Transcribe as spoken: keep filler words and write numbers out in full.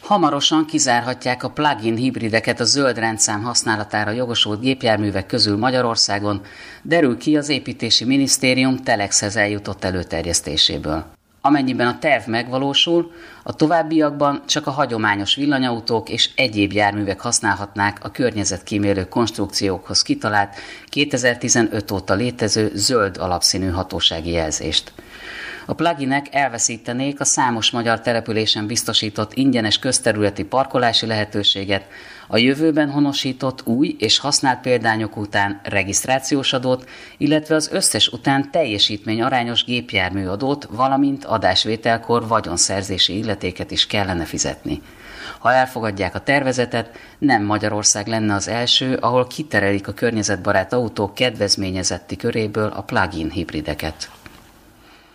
Hamarosan kizárhatják a plug-in hibrideket a zöld rendszám használatára jogosult gépjárművek közül Magyarországon, derül ki az Építési Minisztérium Telexhez eljutott előterjesztéséből. Amennyiben a terv megvalósul, a továbbiakban csak a hagyományos villanyautók és egyéb járművek használhatnák a környezetkímélő konstrukciókhoz kitalált kétezer-tizenöt óta létező zöld alapszínű hatósági jelzést. A pluginek elveszítenék a számos magyar településen biztosított ingyenes közterületi parkolási lehetőséget, a jövőben honosított új és használt példányok után regisztrációs adót, illetve az összes után teljesítményarányos gépjárműadót, valamint adásvételkor vagyonszerzési illetéket is kellene fizetni. Ha elfogadják a tervezetet, nem Magyarország lenne az első, ahol kiterelik a környezetbarát autók kedvezményezetti köréből a plug-in hibrideket.